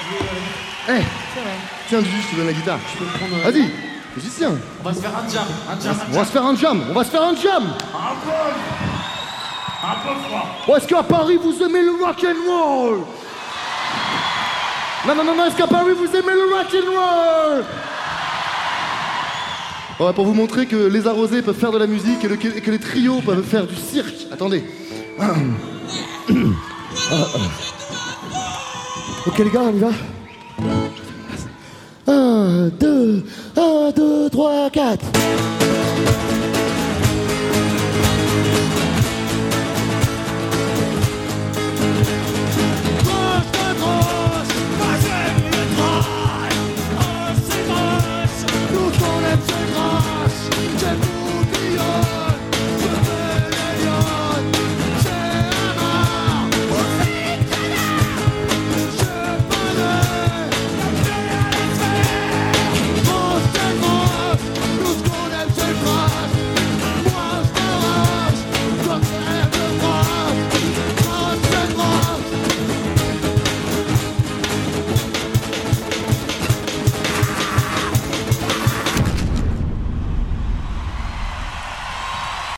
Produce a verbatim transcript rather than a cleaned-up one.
Eh, hey, tiens, Juju, je te donne la guitare. Je peux me prendre... Vas-y, musicien. On va se faire un jam, un jam, On va se faire un jam, on va se faire un jam. Un peu, un peu froid. Oh, est-ce qu'à Paris, vous aimez le rock and roll? Non, non, non, non, est-ce qu'à Paris, vous aimez le rock and roll? Ouais, pour vous montrer que les arrosés peuvent faire de la musique et, le, et que les trios peuvent faire du cirque. Attendez. Ok les gars, on y va. Un, deux, un, deux, trois, quatre.